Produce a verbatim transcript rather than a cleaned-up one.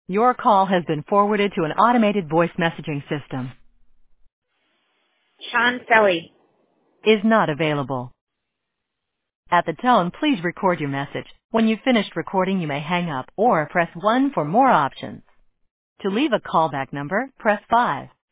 Your call has been forwarded to an automated voice messaging system. Sean Selly. Is not available. At the tone, please record your message. When you've finished recording, you may hang up or press one for more options. To leave a callback number, press five.